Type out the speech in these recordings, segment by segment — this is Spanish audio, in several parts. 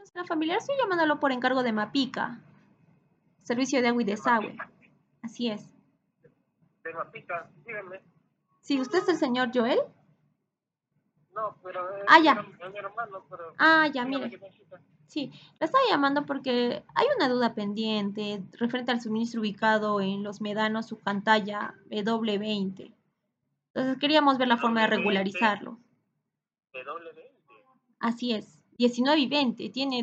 La familiar, estoy llamándolo por encargo de Mapica, servicio de agua y De desagüe. Mapica, Así es. de Mapica, dígame. Sí, ¿usted es el señor Joel? No, pero Ah, ya. es mi hermano, pero Ah, ya, dígame mire. qué necesita. Sí, la estaba llamando porque hay una duda pendiente referente al suministro ubicado en Los Medanos, su pantalla W20. Entonces queríamos ver la forma de W20, regularizarlo. W20. Así es, 19 y 20. Tiene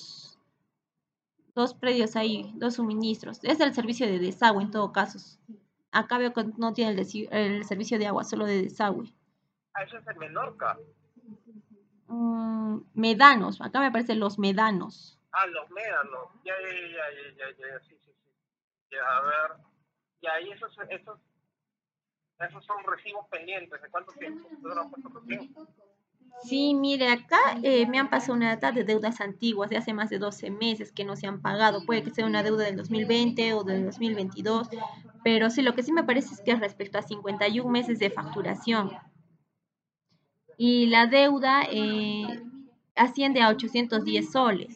dos predios ahí, dos suministros. Es el servicio de desagüe en todo caso. Acá veo que no tiene el servicio de agua, solo de desagüe. Ah, eso es en Menorca. Medanos, acá me aparecen los medanos. Ah, los médanos. Ya, sí, sí, sí. Ya, a ver. Ya, y esos son recibos pendientes. ¿De cuánto tiempo? ¿Ustedes lo han puesto recién? Sí, mire, acá me han pasado una data de deudas antiguas de hace más de 12 meses que no se han pagado. Puede que sea una deuda del 2020 o del 2022, pero sí, lo que sí me parece es que es respecto a 51 meses de facturación. Y la deuda asciende a 810 soles.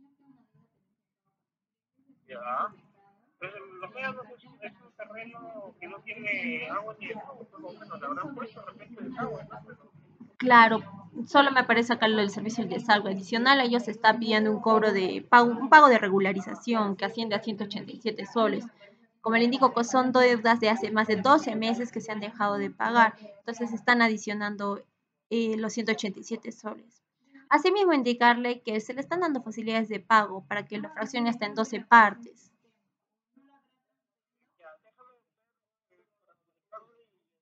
Ya. Pero los médanos es un terreno que no tiene agua ni desagüe. Pues, o bueno, le habrán puesto de repente desagüe, ¿no? Pero Claro, solo me aparece acá lo del servicio de desagüe adicional. Ellos están pidiendo un cobro de pago, un pago de regularización que asciende a 187 soles. Como le indico, pues son deudas de hace más de 12 meses que se han dejado de pagar. Entonces están adicionando los 187 soles. Asimismo, indicarle que se le están dando facilidades de pago para que la fracción esté en 12 partes. ya, déjame para comunicarme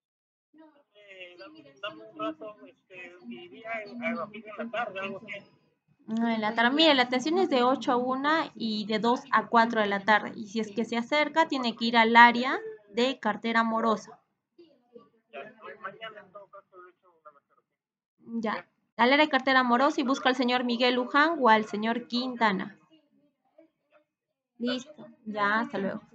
dame un rato, iría a fin de la tarde, algo así. En la tarde, mire, la atención es de 8 a 1 y de 2 a 4 de la tarde. Y si es que se acerca, tiene que ir al área de cartera amorosa. Ya, mañana en todo caso le echo una mejor. Ya, Ya, al área de cartera amorosa y busca al señor Miguel Luján o al señor Quintana. ya. Gracias. Listo, ya, hasta luego.